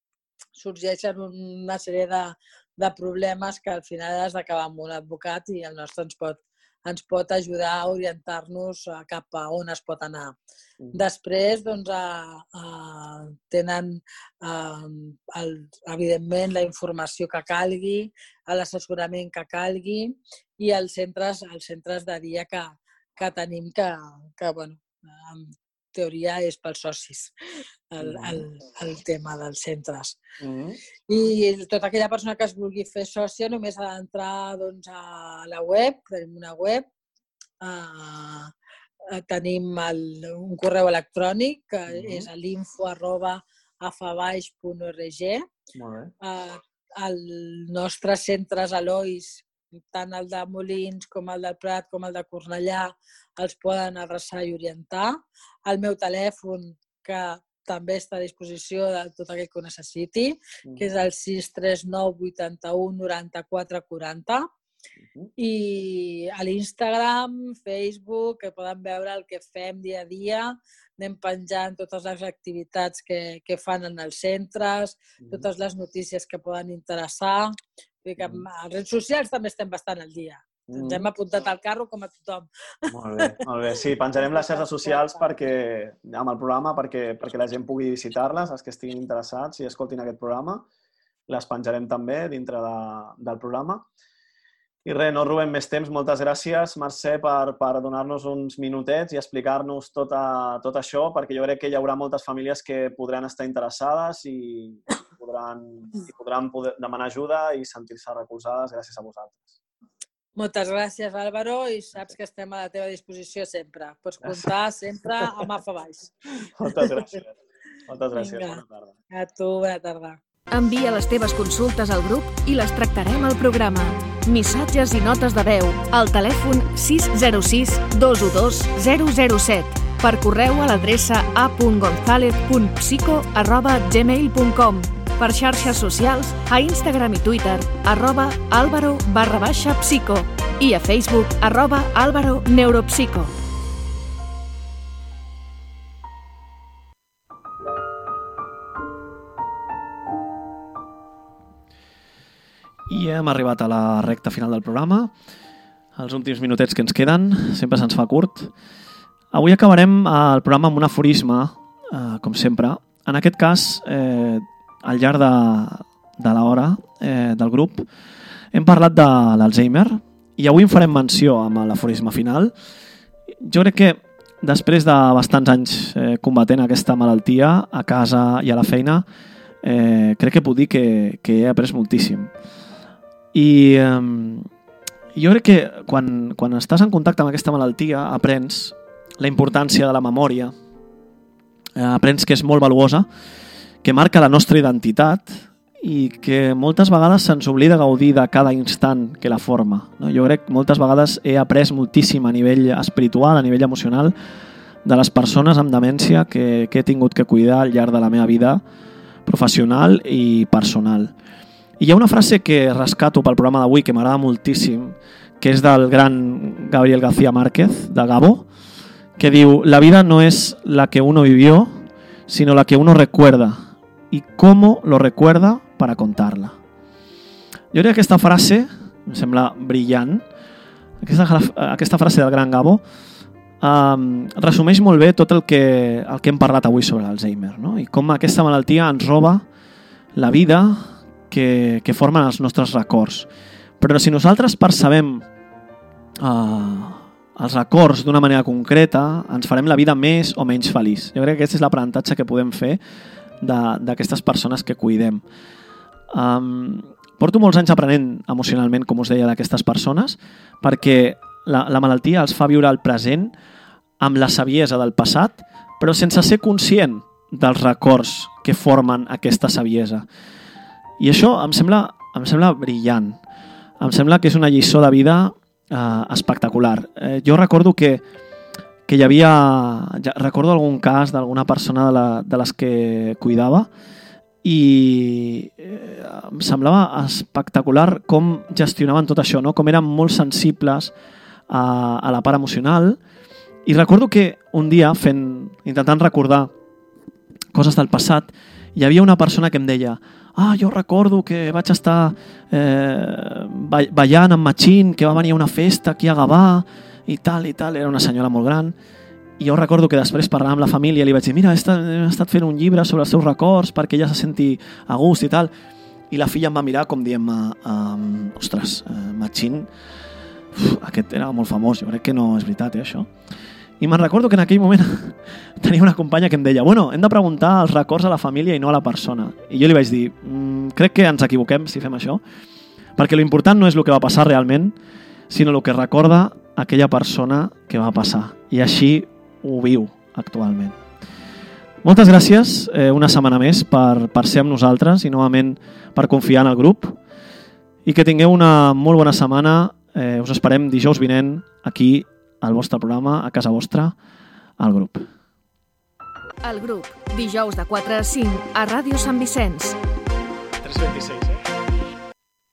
sorgeixen una sèrie de problemes que al final has d'acabar amb un advocat i el nostre ens pot ajudar a orientar-nos cap a on es pot anar. Després, doncs, tenen, evidentment, la informació que calgui, l'assessorament que calgui i els centres de dia que tenim que bueno, en teoria és pels socis el tema dels centres. I tota aquella persona que es vulgui fer sòcia només ha d'entrar doncs, a la web, tenim una web, tenim un correu electrònic que és l'info@afabaix.org. Els nostres centres Elois, tant el de Molins com el del Prat com el de Cornellà, els poden adreçar i orientar. El meu telèfon, que també està a disposició de tot aquell que ho necessiti, que és el 639 81 94 40. I a l'Instagram, Facebook, que poden veure el que fem dia a dia, anem penjant totes les activitats que fan en els centres, totes les notícies que poden interessar. Vull dir que a les redes socials també estem bastant al dia. Ens hem apuntat al carro com a tothom. Molt bé. Sí, penjarem les xarxes socials amb el programa perquè la gent pugui visitar-les, els que estiguin interessats i escoltin aquest programa. Les penjarem també dintre del programa. I res, no robem més temps. Moltes gràcies, Mercè, per donar-nos uns minutets i explicar-nos tot això, perquè jo crec que hi haurà moltes famílies que podran estar interessades i podran demanar ajuda i sentir-se recolzades gràcies a vosaltres. Moltes gràcies, Álvaro, i saps que estem a la teva disposició sempre. Pots comptar sempre amb Afabaix. Moltes gràcies. Bona tarda. A tu, bona tarda. Envia les teves consultes al grup i les tractarem al programa. Missatges i notes de veu al telèfon 606 212 007, per correu a l'adreça a.gonzalez.psico@gmail.com, per xarxes socials a Instagram i Twitter @álvaro_psico i a Facebook @álvaro_neuropsico. I hem arribat a la recta final del programa. Els últims minutets que ens queden, sempre se'ns fa curt. Avui acabarem el programa amb un aforisme, com sempre. En aquest cas, al llarg de l'hora del grup, hem parlat de l'Alzheimer i avui en farem menció amb l'aforisme final. Jo crec que després de bastants anys combatent aquesta malaltia a casa i a la feina, crec que puc dir que he après moltíssim. I jo crec que quan estàs en contacte amb aquesta malaltia aprens la importància de la memòria, aprens que és molt valuosa, que marca la nostra identitat i que moltes vegades se'ns oblida gaudir de cada instant que la forma. Jo crec que moltes vegades he après moltíssim a nivell espiritual, a nivell emocional, de les persones amb demència que he tingut que cuidar al llarg de la meva vida professional i personal. I hi ha una frase que rescato pel programa d'avui que m'agrada moltíssim, que és del gran Gabriel García Márquez, de Gabo, que diu: la vida no es la que uno vivió, sino la que uno recuerda y cómo lo recuerda para contarla. Jo crec que aquesta frase em sembla brillant. Aquesta frase del gran Gabo resumeix molt bé tot el que hem parlat avui sobre l'Alzheimer, no? I com aquesta malaltia ens roba la vida que formen els nostres records. Però si nosaltres percebem els records d'una manera concreta, ens farem la vida més o menys feliç. Jo crec que aquest és l'aprenentatge que podem fer d'aquestes persones que cuidem. Porto molts anys aprenent emocionalment, com us deia, d'aquestes persones, perquè la malaltia els fa viure el present amb la saviesa del passat, però sense ser conscient dels records que formen aquesta saviesa. I això em sembla brillant. Em sembla que és una lliçó de vida espectacular. Jo recordo que hi havia... Recordo algun cas d'alguna persona de les que cuidava i em semblava espectacular com gestionaven tot això, no? Com eren molt sensibles a la part emocional. I recordo que un dia, intentant recordar coses del passat, hi havia una persona que em deia: jo recordo que vaig estar ballant amb Machín, que va venir a una festa aquí a Gavà, i tal, era una senyora molt gran. I jo recordo que després parlant amb la família li vaig dir, mira, he estat fent un llibre sobre els seus records perquè ella se senti a gust i tal. I la filla em va mirar com dient-me, ostres, Machín, aquest era molt famós, jo crec que no és veritat, això. I me'n recordo que en aquell moment tenia una companya que em deia, bueno, hem de preguntar els records a la família i no a la persona. I jo li vaig dir, crec que ens equivoquem si fem això, perquè l'important no és el que va passar realment, sinó el que recorda aquella persona que va passar. I així ho viu actualment. Moltes gràcies una setmana més per ser amb nosaltres i novament per confiar en el grup. I que tingueu una molt bona setmana. Us esperem dijous vinent aquí al vostre programa, a casa vostra, al grup. El grup, dijous de 4 a 5 a Ràdio Sant Vicenç. 326,